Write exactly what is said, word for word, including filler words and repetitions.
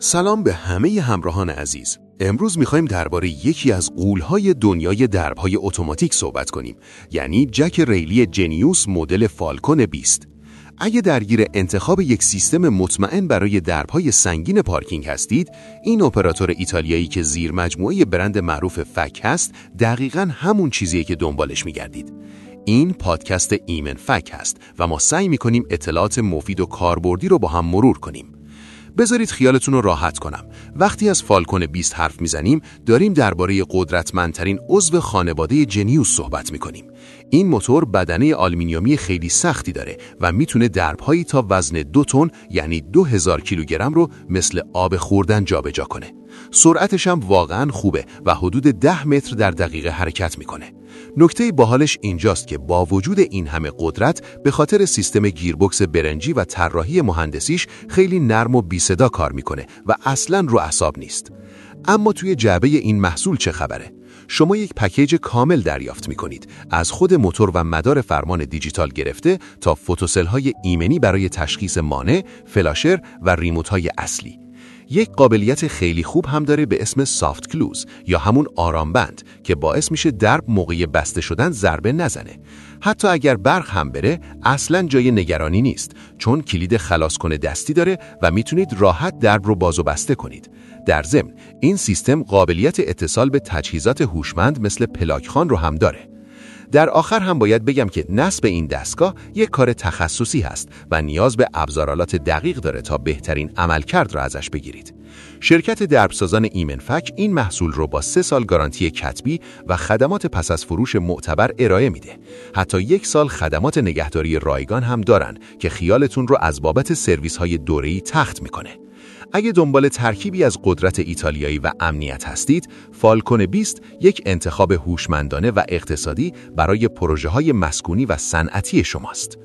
سلام به همه همراهان عزیز. امروز میخوایم درباره یکی از غول‌های دنیای درب‌های اتوماتیک صحبت کنیم، یعنی جک ریلی جنیوس مدل فالکون بیست. اگه درگیر انتخاب یک سیستم مطمئن برای درب‌های سنگین پارکینگ هستید، این اپراتور ایتالیایی که زیر مجموعه برند معروف فک هست، دقیقاً همون چیزیه که دنبالش میگردید. این پادکست ایمن فک هست و ما سعی میکنیم اطلاعات مفید و کاربردی رو با هم مرور کنیم. بذارید خیالتون رو راحت کنم. وقتی از فالکون بیست حرف میزنیم، داریم درباره قدرتمندترین عضو خانواده جنیوس صحبت میکنیم. این موتور بدنه آلومینیومی خیلی سختی داره و میتونه درب‌هایی تا وزن دو تن یعنی دو هزار کیلوگرم رو مثل آب خوردن جابجا کنه. سرعتش هم واقعاً خوبه و حدود ده متر در دقیقه حرکت میکنه. نکته باحالش اینجاست که با وجود این همه قدرت، به خاطر سیستم گیربکس برنجی و طراحی مهندسیش خیلی نرم و بی صدا کار میکنه و اصلاً رو اعصاب نیست. اما توی جعبه این محصول چه خبره؟ شما یک پکیج کامل دریافت میکنید، از خود موتور و مدار فرمان دیجیتال گرفته تا فوتوسل‌های ایمنی برای تشخیص مانع، فلاشر و ریموت‌های اصلی. یک قابلیت خیلی خوب هم داره به اسم سافت کلوز یا همون آرامبند که باعث میشه درب موقع بسته شدن ضربه نزنه. حتی اگر برق هم بره اصلاً جای نگرانی نیست، چون کلید خلاص کنه دستی داره و میتونید راحت درب رو باز و بسته کنید. در ضمن این سیستم قابلیت اتصال به تجهیزات هوشمند مثل پلاکخوان رو هم داره. در آخر هم باید بگم که نصب این دستگاه یک کار تخصصی هست و نیاز به ابزارالات دقیق داره تا بهترین عملکرد را ازش بگیرید. شرکت دربسازان ایمن فک این محصول رو با سه سال گارانتی کتبی و خدمات پس از فروش معتبر ارائه میده. حتی یک سال خدمات نگهداری رایگان هم دارن که خیالتون رو از بابت سرویس های دوره‌ای تخت میکنه. اگه دنبال ترکیبی از قدرت ایتالیایی و امنیت هستید، فالکون بیست یک انتخاب هوشمندانه و اقتصادی برای پروژه‌های مسکونی و صنعتی شماست.